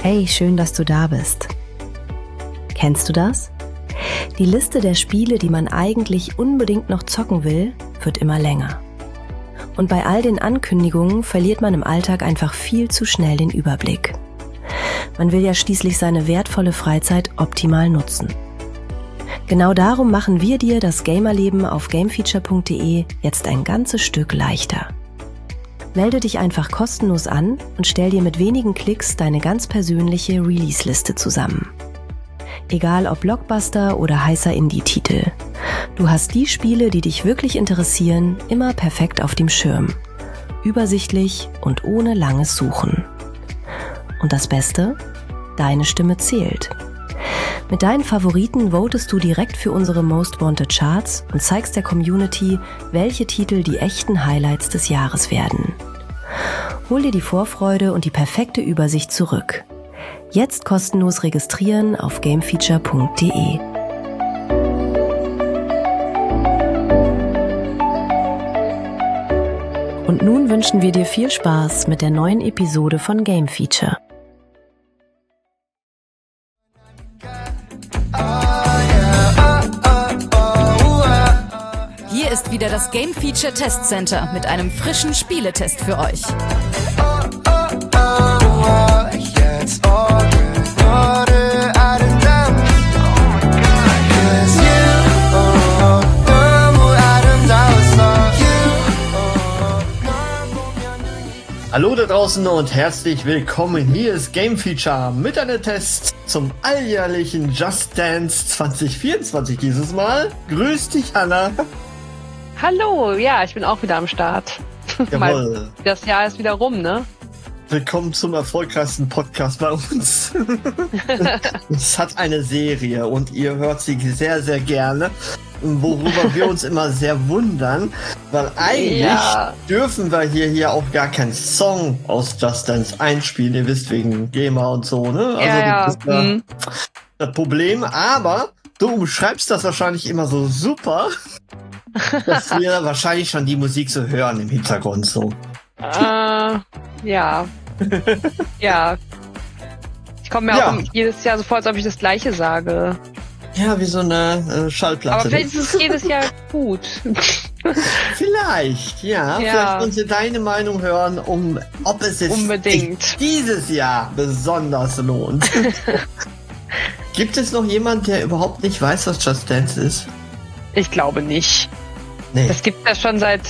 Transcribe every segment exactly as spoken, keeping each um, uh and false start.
Hey, schön, dass du da bist. Kennst du das? Die Liste der Spiele, die man eigentlich unbedingt noch zocken will, wird immer länger. Und bei all den Ankündigungen verliert man im Alltag einfach viel zu schnell den Überblick. Man will ja schließlich seine wertvolle Freizeit optimal nutzen. Genau darum machen wir dir das Gamerleben auf gamefeature punkt de jetzt ein ganzes Stück leichter. Melde dich einfach kostenlos an und stell dir mit wenigen Klicks deine ganz persönliche Release-Liste zusammen. Egal ob Blockbuster oder heißer Indie-Titel. Du hast die Spiele, die dich wirklich interessieren, immer perfekt auf dem Schirm. Übersichtlich und ohne langes Suchen. Und das Beste? Deine Stimme zählt. Mit deinen Favoriten votest du direkt für unsere Most Wanted Charts und zeigst der Community, welche Titel die echten Highlights des Jahres werden. Hol dir die Vorfreude und die perfekte Übersicht zurück. Jetzt kostenlos registrieren auf gamefeature punkt de. Und nun wünschen wir dir viel Spaß mit der neuen Episode von Game Feature. Hier ist wieder das Game Feature Test Center mit einem frischen Spieletest für euch. Hallo da draußen und herzlich willkommen. Hier ist Game Feature mit einem Test zum alljährlichen Just Dance zwanzig vierundzwanzig dieses Mal. Grüß dich, Anna. Hallo, ja, ich bin auch wieder am Start. Jawohl. Das Jahr ist wieder rum, ne? Willkommen zum erfolgreichsten Podcast bei uns. Es hat eine Serie und ihr hört sie sehr, sehr gerne, worüber wir uns immer sehr wundern, weil eigentlich ja. dürfen wir hier, hier auch gar keinen Song aus Just Dance einspielen, ihr wisst, wegen GEMA und so, ne? Also ja, das ist ja hm. das Problem, aber du umschreibst das wahrscheinlich immer so super, dass wir wahrscheinlich schon die Musik so hören im Hintergrund so. Äh, ja. Ja. Ich komme mir ja. auch jedes Jahr so vor, als ob ich das Gleiche sage. Ja, wie so eine äh, Schallplatte. Aber vielleicht ist es jedes Jahr gut. Vielleicht, ja. ja. Vielleicht wollen Sie deine Meinung hören, um ob es sich Unbedingt. dieses Jahr besonders lohnt. Gibt es noch jemand, der überhaupt nicht weiß, was Just Dance ist? Ich glaube nicht. Nee. Das gibt es ja schon seit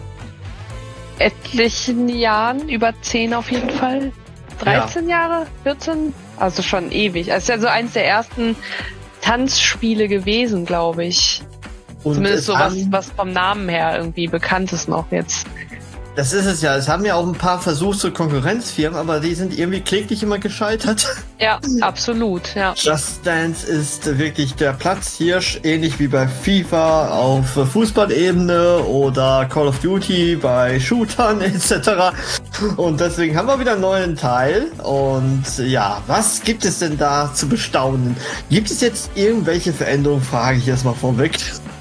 etlichen Jahren, über zehn auf jeden Fall. dreizehn ja. Jahre? vierzehn? Also schon ewig. Es ist ja so eins der ersten Tanzspiele gewesen, glaube ich. Und zumindest so was, was vom Namen her irgendwie bekannt ist noch jetzt. Das ist es ja. Es haben ja auch ein paar Versuche zu Konkurrenzfirmen, aber die sind irgendwie kläglich immer gescheitert. Ja, absolut, ja. Just Dance ist wirklich der Platzhirsch, ähnlich wie bei FIFA auf Fußballebene oder Call of Duty bei Shootern et cetera. Und deswegen haben wir wieder einen neuen Teil. Und ja, was gibt es denn da zu bestaunen? Gibt es jetzt irgendwelche Veränderungen? Frage ich erstmal vorweg.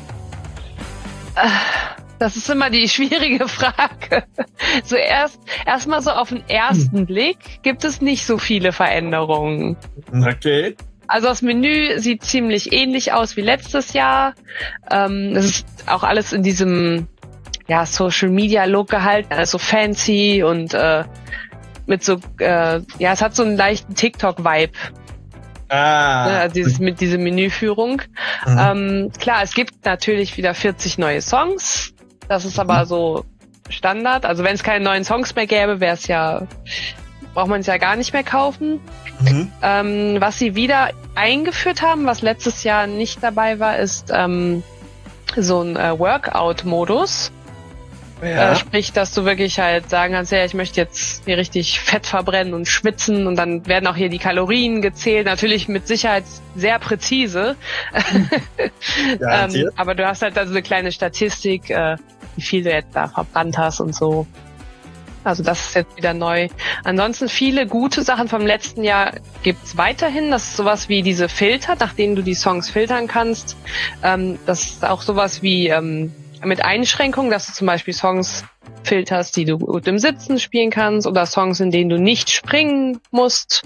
Das ist immer die schwierige Frage. Zuerst, erstmal so auf den ersten hm. Blick gibt es nicht so viele Veränderungen. Okay. Also das Menü sieht ziemlich ähnlich aus wie letztes Jahr. Ähm, es ist auch alles in diesem ja, Social Media Look gehalten, also fancy und äh, mit so, äh, ja, es hat so einen leichten TikTok-Vibe. Ah. Ja, dieses, mit dieser Menüführung. Mhm. Ähm, klar, es gibt natürlich wieder vierzig neue Songs. Das ist aber so Standard. Also wenn es keine neuen Songs mehr gäbe, wäre es ja, braucht man es ja gar nicht mehr kaufen. Mhm. Ähm, was sie wieder eingeführt haben, was letztes Jahr nicht dabei war, ist ähm, so ein äh, Workout-Modus. Ja. Äh, sprich, dass du wirklich halt sagen kannst, ja, ich möchte jetzt hier richtig Fett verbrennen und schwitzen und dann werden auch hier die Kalorien gezählt, natürlich mit Sicherheit sehr präzise. Ja, ähm, aber du hast halt also eine kleine Statistik, äh, wie viel du jetzt da verbrannt hast und so. Also das ist jetzt wieder neu. Ansonsten viele gute Sachen vom letzten Jahr gibt's weiterhin. Das ist sowas wie diese Filter, nach denen du die Songs filtern kannst. Ähm, das ist auch sowas wie ähm, mit Einschränkungen, dass du zum Beispiel Songs filterst, die du gut im Sitzen spielen kannst oder Songs, in denen du nicht springen musst.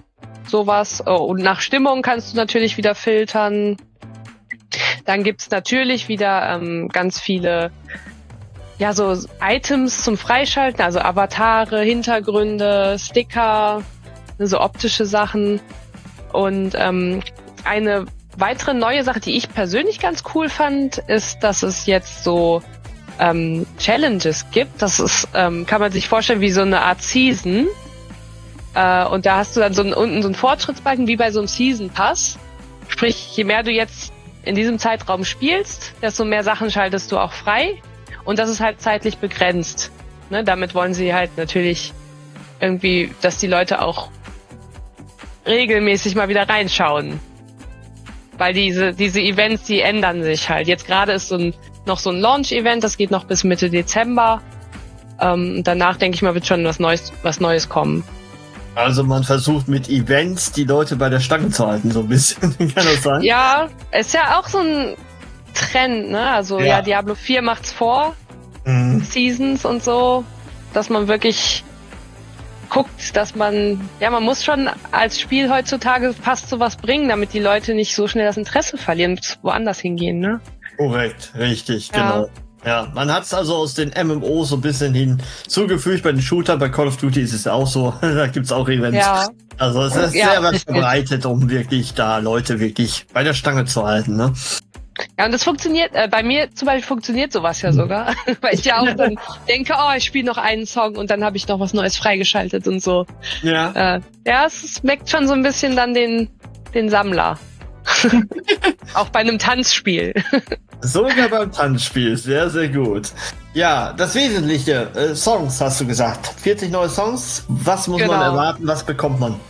sowas. Oh, und nach Stimmung kannst du natürlich wieder filtern. Dann gibt's natürlich wieder ähm, ganz viele ja so Items zum Freischalten, also Avatare, Hintergründe, Sticker, so optische Sachen. Und ähm, eine weitere neue Sache, die ich persönlich ganz cool fand, ist, dass es jetzt so ähm, Challenges gibt. Das ist, ähm, kann man sich vorstellen, wie so eine Art Season. Äh, und da hast du dann so einen, unten so einen Fortschrittsbalken, wie bei so einem Season Pass. Sprich, je mehr du jetzt in diesem Zeitraum spielst, desto mehr Sachen schaltest du auch frei. Und das ist halt zeitlich begrenzt. Ne? Damit wollen sie halt natürlich irgendwie, dass die Leute auch regelmäßig mal wieder reinschauen. Weil diese, diese Events, die ändern sich halt. Jetzt gerade ist so ein, noch so ein Launch-Event, das geht noch bis Mitte Dezember. Ähm, danach, denke ich mal, wird schon was Neues, was Neues kommen. Also man versucht mit Events die Leute bei der Stange zu halten, so ein bisschen. Kann das sein? Ja, ist ja auch so ein Trend, ne? Also ja, ja Diablo vier macht's vor. Mhm. Seasons und so. Dass man wirklich guckt, dass man, ja, man muss schon als Spiel heutzutage fast sowas bringen, damit die Leute nicht so schnell das Interesse verlieren und woanders hingehen, ne? Korrekt, richtig, ja. Genau. Ja, man hat es also aus den M M Os so ein bisschen hinzugefügt. Bei den Shootern, bei Call of Duty ist es auch so. Da gibt's auch Events. Ja. Also es ist ja, sehr weit verbreitet, um wirklich da Leute wirklich bei der Stange zu halten, ne? Ja, und das funktioniert, äh, bei mir zum Beispiel funktioniert sowas ja sogar. Weil ich ja auch dann denke, oh, ich spiele noch einen Song und dann habe ich noch was Neues freigeschaltet und so. Ja. Äh, ja, es, es weckt schon so ein bisschen dann den, den Sammler. Auch bei einem Tanzspiel. Sogar beim Tanzspiel, sehr, sehr gut. Ja, das Wesentliche, äh, Songs hast du gesagt. vierzig neue Songs, was muss genau. man erwarten, was bekommt man?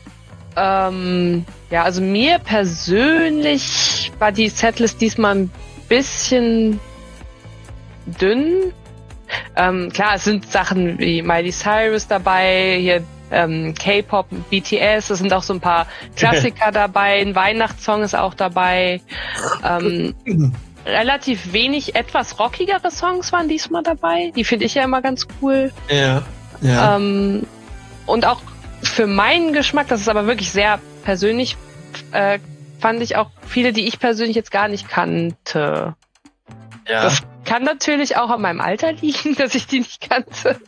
Ähm, ja, also mir persönlich war die Setlist diesmal ein bisschen dünn. Ähm, klar, es sind Sachen wie Miley Cyrus dabei, hier ähm, K-Pop, B T S, es sind auch so ein paar Klassiker dabei, ein Weihnachtssong ist auch dabei. Ähm, relativ wenig etwas rockigere Songs waren diesmal dabei, die finde ich ja immer ganz cool. Ja, ja. Ähm, und auch für meinen Geschmack, das ist aber wirklich sehr persönlich, äh, fand ich auch viele, die ich persönlich jetzt gar nicht kannte. Ja. Das kann natürlich auch an meinem Alter liegen, dass ich die nicht kannte.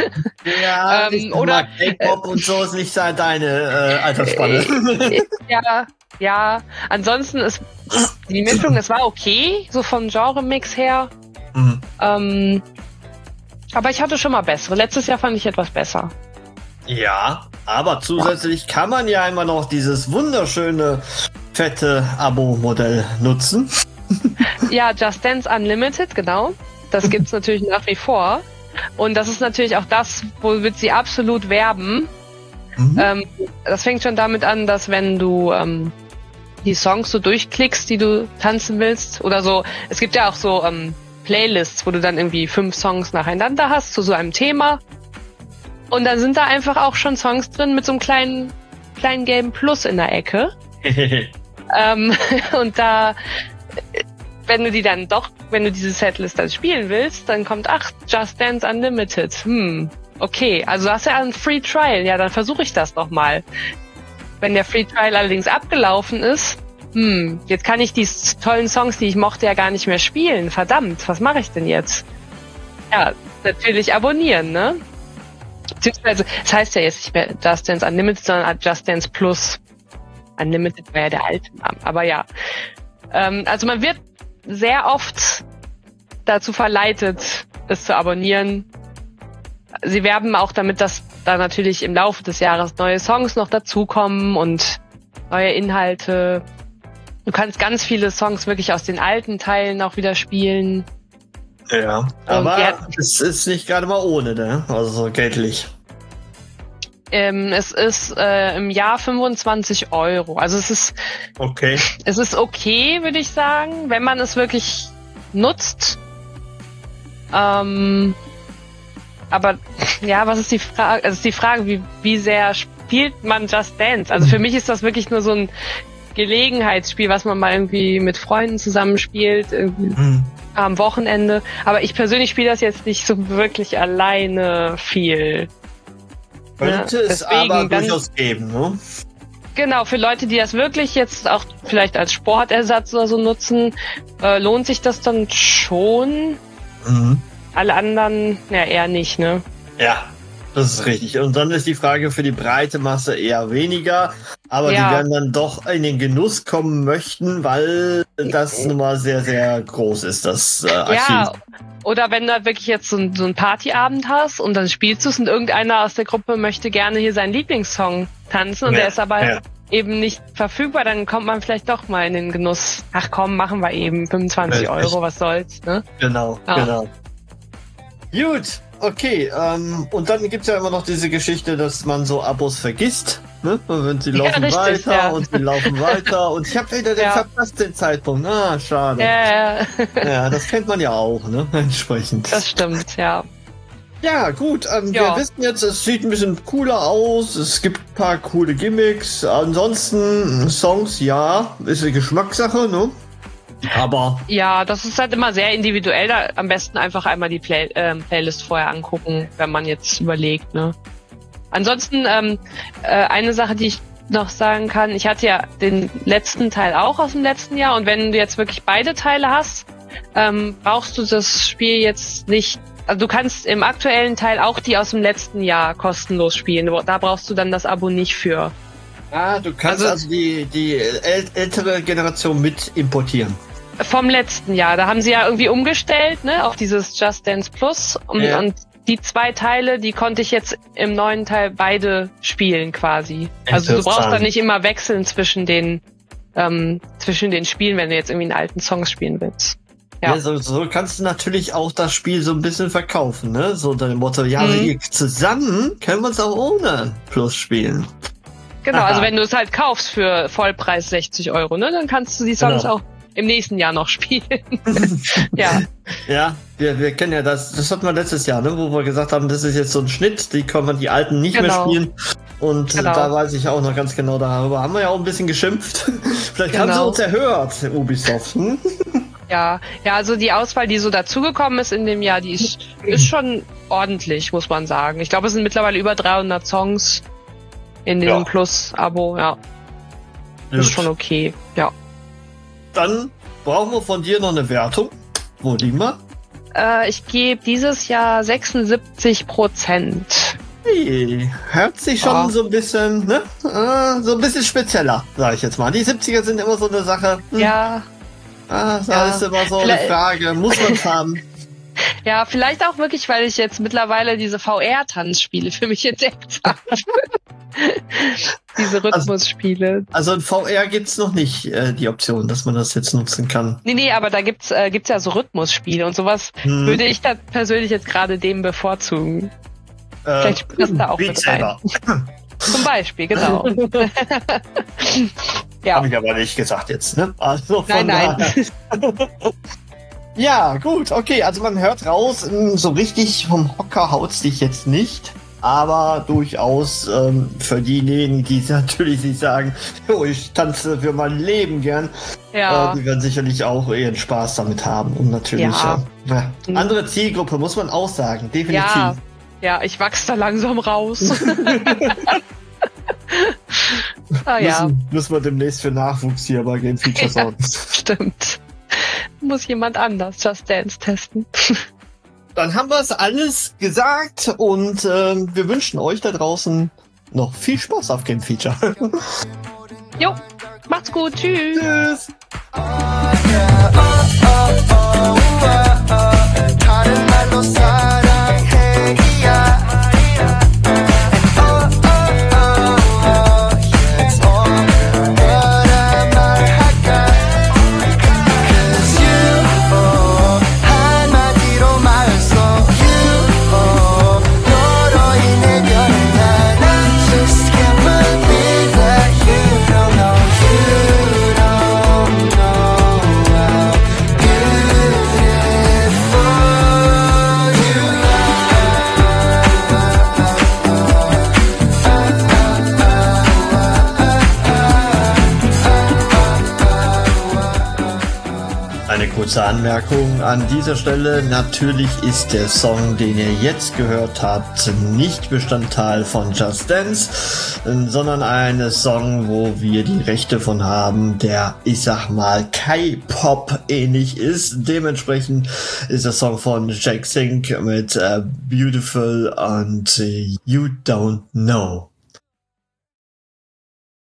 Ja, ähm, oder K-Pop äh, und so ist nicht deine äh, Altersspanne. Äh, ja, ja. Ansonsten ist die Mischung, es war okay, so vom Genre-Mix her. Mhm. Ähm, aber ich hatte schon mal bessere. Letztes Jahr fand ich etwas besser. Ja, aber zusätzlich ja. kann man ja immer noch dieses wunderschöne, fette Abo-Modell nutzen. Ja, Just Dance Unlimited, genau. Das gibt's natürlich nach wie vor. Und das ist natürlich auch das, womit sie absolut werben. Mhm. Ähm, das fängt schon damit an, dass wenn du ähm, die Songs so durchklickst, die du tanzen willst, oder so, es gibt ja auch so ähm, Playlists, wo du dann irgendwie fünf Songs nacheinander hast zu so einem Thema. Und dann sind da einfach auch schon Songs drin mit so einem kleinen, kleinen gelben Plus in der Ecke. ähm, und da, wenn du die dann doch, wenn du diese Setlist dann spielen willst, dann kommt, ach, Just Dance Unlimited. Hm, okay, also du hast ja einen Free Trial. Ja, dann versuche ich das doch mal. Wenn der Free Trial allerdings abgelaufen ist, hm, jetzt kann ich die tollen Songs, die ich mochte, ja gar nicht mehr spielen. Verdammt, was mache ich denn jetzt? Ja, natürlich abonnieren, ne? Beziehungsweise, es heißt ja jetzt nicht mehr Just Dance Unlimited, sondern Just Dance Plus. Unlimited war ja der alte Name, aber ja. Ähm, also man wird sehr oft dazu verleitet, es zu abonnieren. Sie werben auch damit, dass da natürlich im Laufe des Jahres neue Songs noch dazukommen und neue Inhalte. Du kannst ganz viele Songs wirklich aus den alten Teilen auch wieder spielen. Ja, aber ja, es ist nicht gerade mal ohne, ne? Also so geldlich. Ähm, es ist äh, im Jahr fünfundzwanzig Euro. Also es ist okay. Es ist okay, würde ich sagen, wenn man es wirklich nutzt. Ähm, aber ja, was ist die Frage? Also ist die Frage, wie wie sehr spielt man Just Dance? Also für mich ist das wirklich nur so ein Gelegenheitsspiel, was man mal irgendwie mit Freunden zusammenspielt. Irgendwie. Mhm. Am Wochenende. Aber ich persönlich spiele das jetzt nicht so wirklich alleine viel. Könnte ja, es aber durchaus geben, ne? Genau, für Leute, die das wirklich jetzt auch vielleicht als Sportersatz oder so nutzen, äh, lohnt sich das dann schon. Mhm. Alle anderen, ja, eher nicht, ne? Ja, das ist richtig. Und dann ist die Frage für die breite Masse eher weniger, aber ja. Die werden dann doch in den Genuss kommen möchten, weil das nun mal sehr, sehr groß ist, das äh, Archiv. Ja, oder wenn du wirklich jetzt so, so einen Partyabend hast und dann spielst du es und irgendeiner aus der Gruppe möchte gerne hier seinen Lieblingssong tanzen und ja, der ist aber ja. eben nicht verfügbar, dann kommt man vielleicht doch mal in den Genuss. Ach komm, machen wir eben fünfundzwanzig Euro, was soll's, ne? Genau, ja. genau. Gut, okay, ähm, und dann gibt's ja immer noch diese Geschichte, dass man so Abos vergisst, ne? Und sie laufen ja, richtig, weiter ja. und sie laufen weiter und ich habe wieder den ja. verpasst, den Zeitpunkt. Ah, schade. Ja, ja. ja, das kennt man ja auch, ne? Entsprechend. Das stimmt, ja. Ja, gut, ähm, ja. wir wissen jetzt, es sieht ein bisschen cooler aus, es gibt ein paar coole Gimmicks, ansonsten Songs, ja, ist eine Geschmackssache, ne? Aber... Ja, das ist halt immer sehr individuell, da am besten einfach einmal die Play- äh, Playlist vorher angucken, wenn man jetzt überlegt, ne? Ansonsten, ähm, äh, eine Sache, die ich noch sagen kann, ich hatte ja den letzten Teil auch aus dem letzten Jahr und wenn du jetzt wirklich beide Teile hast, ähm, brauchst du das Spiel jetzt nicht. Also du kannst im aktuellen Teil auch die aus dem letzten Jahr kostenlos spielen. Da brauchst du dann das Abo nicht für. Ah, du kannst also, also die, die äl- ältere Generation mit importieren. Vom letzten Jahr. Da haben sie ja irgendwie umgestellt, ne, auf dieses Just Dance Plus. Und, ja. und die zwei Teile, die konnte ich jetzt im neuen Teil beide spielen quasi. Also du brauchst dann nicht immer wechseln zwischen den, ähm, zwischen den Spielen, wenn du jetzt irgendwie einen alten Songs spielen willst. Ja, ja so, so kannst du natürlich auch das Spiel so ein bisschen verkaufen, ne? So unter dem Motto, ja, mhm. wir zusammen können wir es auch ohne Plus spielen. Genau, Aha. also wenn du es halt kaufst für Vollpreis sechzig Euro, ne, dann kannst du die Songs genau. auch im nächsten Jahr noch spielen. ja. Ja, wir, wir kennen ja das, das hatten wir letztes Jahr, ne, wo wir gesagt haben, das ist jetzt so ein Schnitt, die können wir die alten nicht genau. mehr spielen. Und genau. da weiß ich auch noch ganz genau, darüber haben wir ja auch ein bisschen geschimpft. Vielleicht genau. haben sie uns erhört, Ubisoft. Hm? Ja, ja, also die Auswahl, die so dazugekommen ist in dem Jahr, die ist, ist schon ordentlich, muss man sagen. Ich glaube, es sind mittlerweile über dreihundert Songs in diesem ja. Plus-Abo, ja. Gut. Ist schon okay, ja. Dann brauchen wir von dir noch eine Wertung. Wo liegen wir? Äh, ich gebe dieses Jahr sechsundsiebzig Prozent. Hey, hört sich schon oh. so ein bisschen, ne? Äh, so ein bisschen spezieller, sag ich jetzt mal. Die siebziger sind immer so eine Sache. Hm. Ja. Ah, das ja. ist immer so eine Frage. Muss man es haben? Ja, vielleicht auch wirklich, weil ich jetzt mittlerweile diese V R-Tanzspiele für mich entdeckt habe. Diese Rhythmusspiele. Also, also in V R gibt's noch nicht äh, die Option, dass man das jetzt nutzen kann. Nee, nee, aber da gibt's äh, gibt's ja so Rhythmusspiele und sowas hm. würde ich da persönlich jetzt gerade dem bevorzugen. Äh, Vielleicht spielt das da auch mit rein. Zum Beispiel, genau. ja. Habe ich aber nicht gesagt jetzt, ne? Also von nein, nein. Ja, gut, okay, also man hört raus, so richtig vom Hocker haut's dich jetzt nicht, aber durchaus ähm, für diejenigen, die natürlich sich sagen, oh, ich tanze für mein Leben gern, ja. äh, die werden sicherlich auch ihren Spaß damit haben und natürlich ja. äh, ja, andere Zielgruppe, muss man auch sagen, definitiv. Ja, ja, ich wachse da langsam raus. ah, ja. müssen, müssen wir demnächst für Nachwuchs hier bei Game Feature sorgen. Ja, stimmt. Muss jemand anders Just Dance testen. Dann haben wir es alles gesagt und äh, wir wünschen euch da draußen noch viel Spaß auf Game Feature. Jo, macht's gut, tschüss. Tschüss. Kurze Anmerkung an dieser Stelle. Natürlich ist der Song, den ihr jetzt gehört habt, nicht Bestandteil von Just Dance, sondern ein Song, wo wir die Rechte von haben, der, ich sag mal, K-Pop ähnlich ist. Dementsprechend ist der Song von Jake Singh mit uh, Beautiful und uh, You Don't Know.